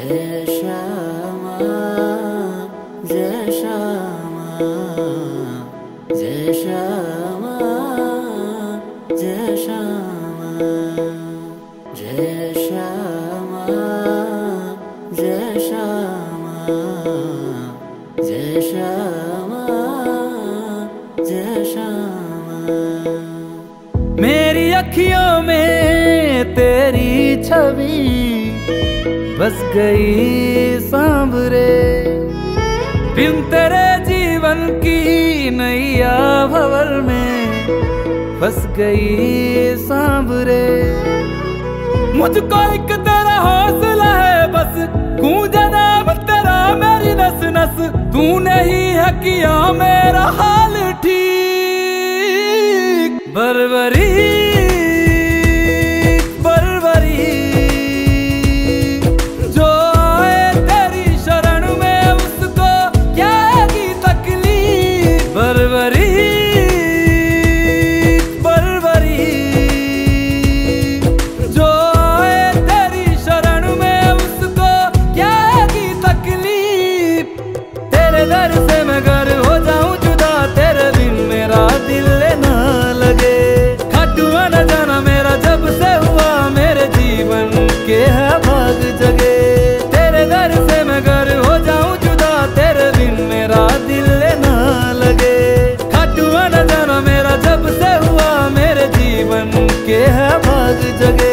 जय श्यामा जय श्यामा जय श्यामा जय श्यामा जय श्यामा जय श्यामा जय श्यामा जय श्यामा। मेरी अखियों में तेरी छवि बस गई सांवरे, बिन तेरे जीवन की नैया भंवर में फंस गई सांवरे। मुझको एक तेरा हौसला है बस, गूंजे नाम तेरा मेरी नस नस। तूने ही है किया मेरा हाल ठीक। बरबरी बरबरी जो आए तेरी शरण में उसको क्या की तकलीफ। बरबरी बरबरी जो आए तेरी शरण में उसको क्या की तकलीफ। तेरे दर से मैं घर हो जाऊं जुदा, तेरे बिन मेरा दिल ना लगे। खटुआ न जाना मेरा जब से हुआ, मेरे जीवन के है भाग जगे। तेरे दर से मैं घर हो जाऊं जुदा, तेरे बिन मेरा दिल ना लगे। खटुआ न जाना मेरा जब से हुआ, मेरे जीवन के है भाग जगे।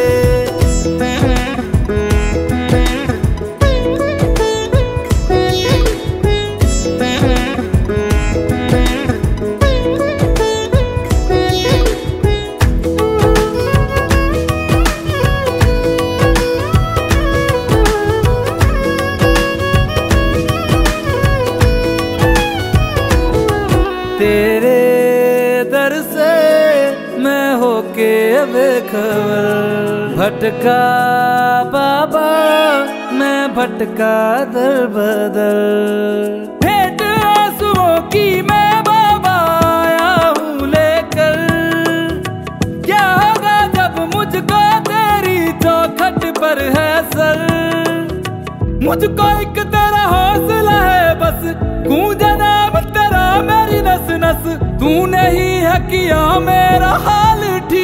तेरे दर से मैं होके बेखबर, भटका बाबा मैं भटका दर बदर। भेंट आंसुओं की मैं बाबा आया हूँ लेकर, क्या होगा जब मुझको तेरी चौखट पर है सर। मुझको एक तेरा हौसला है बस, गूंजे नाम तेरा मेरी नस नस। तूने ही है किया मेरा हाल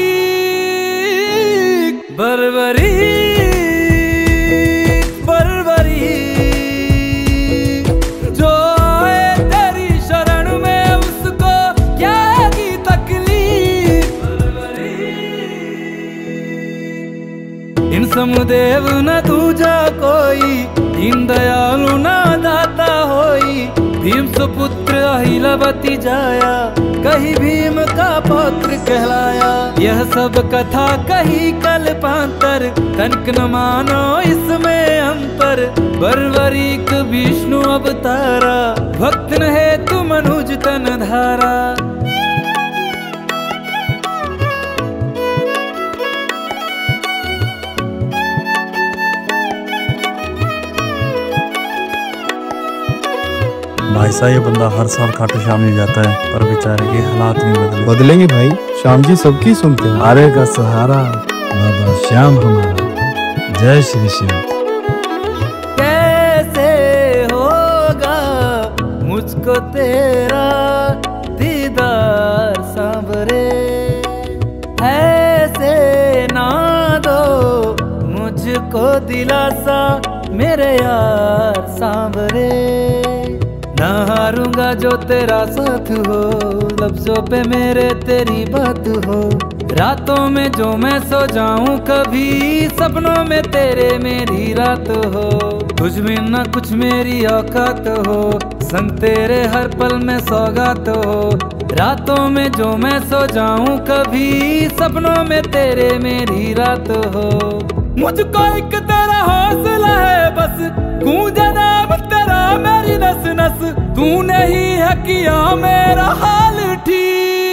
ठीक। बरबरी बरबरी जो आए तेरी शरण में उसको क्या की तकलीफ। इन समुदेव न दूजा कोई, दीन दयालु न दाता होई। भीम सुपुत्र अहिलवती जाया, कहीं भीम का पौत्र कहलाया। यह सब कथा कही कल्पांतर, तनिक न मानो इसमें अंतर। बर्बरीक विष्णु अवतारा, भक्त न है तू मनुज तन धारा। भाई साहब ये बंदा हर साल खाटू श्याम जी जाता है, पर बेचारे के हालात नहीं बदलेंगे भाई। श्याम जी सबकी सुनते हैं। अरे का सहारा बाबा श्याम हमारा। जय श्री श्याम। कैसे होगा मुझको तेरा दीदार सांवरे, ऐसे ना दो मुझको दिलासा मेरे यार सांवरे। ना हारूंगा जो तेरा साथ हो, लफ्जों पे मेरे तेरी बात हो। रातों में जो मैं सो जाऊं कभी, सपनों में तेरे मेरी रात हो। कुछ भी ना कुछ मेरी औकात हो, संग तेरे हर पल में सौगात हो। रातों में जो मैं सो जाऊं कभी, सपनों में तेरे मेरी रात हो। मुझको एक तेरा हौसला है बस, गूंजे नाम तेरा मेरी नस नस। तूने ही है किया मेरा हाल ठीक।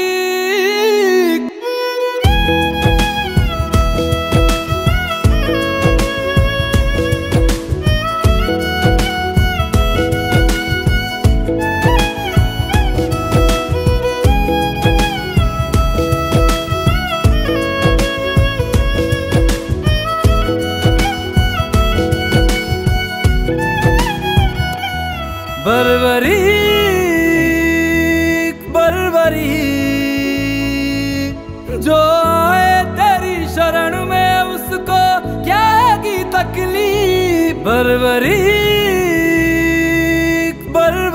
बारीक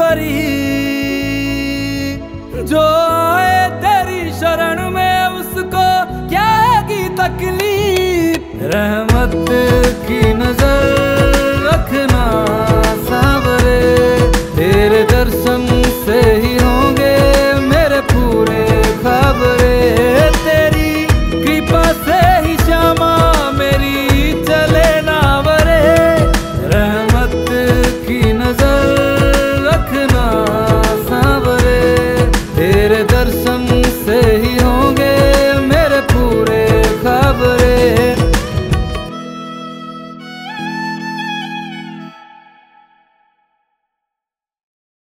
बरबरी जो आए तेरी शरण में उसको क्या की तकलीफ। रहमत की नजर रखना सांवरे, तेरे दर्शन से ही होंगे मेरे पूरे खबरे। तेरी कृपा से ही श्यामा मेरी चले नावरे। रहमत की नजर रखना सांवरे, तेरे दर्शन